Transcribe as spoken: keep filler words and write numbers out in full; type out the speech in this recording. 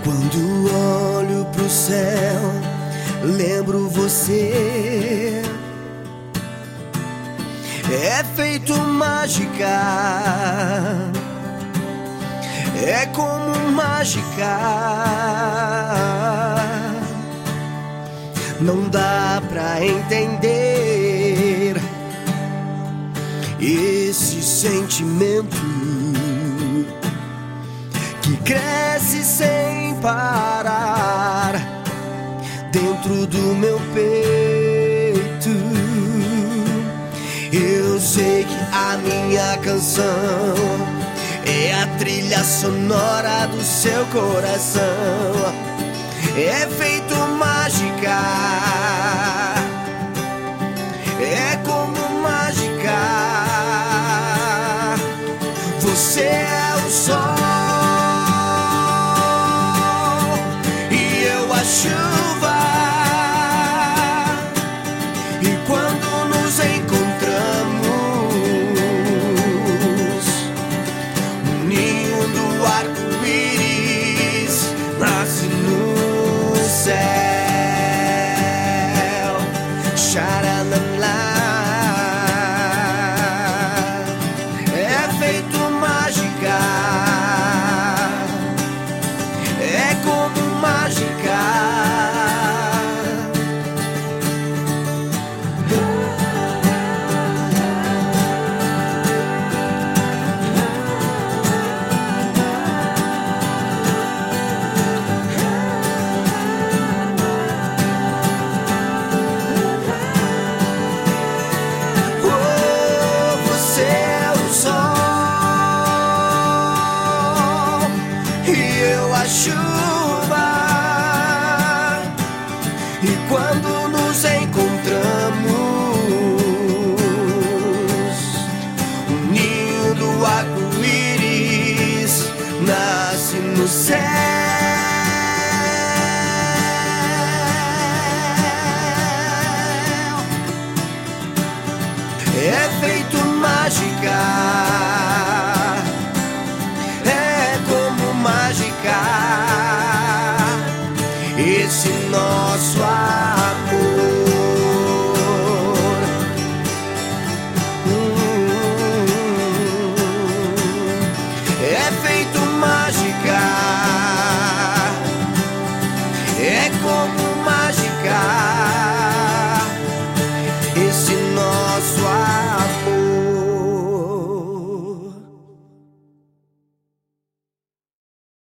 Quando olho pro céu, lembro você. É feito mágica, é como mágica. Não dá pra entender esse sentimento que cresce sem parar dentro do meu peito. Eu sei que a minha canção é a trilha sonora do seu coração. É feito mágica, é como mágica. Você é o sol e eu a chuva. E quando nos encontramos, o ninho do arco-íris nasce no céu. Xaralalá. É feito mágica, é como mágica. Chuva. E quando nos encontramos, o ninho do arco-íris nasce no céu.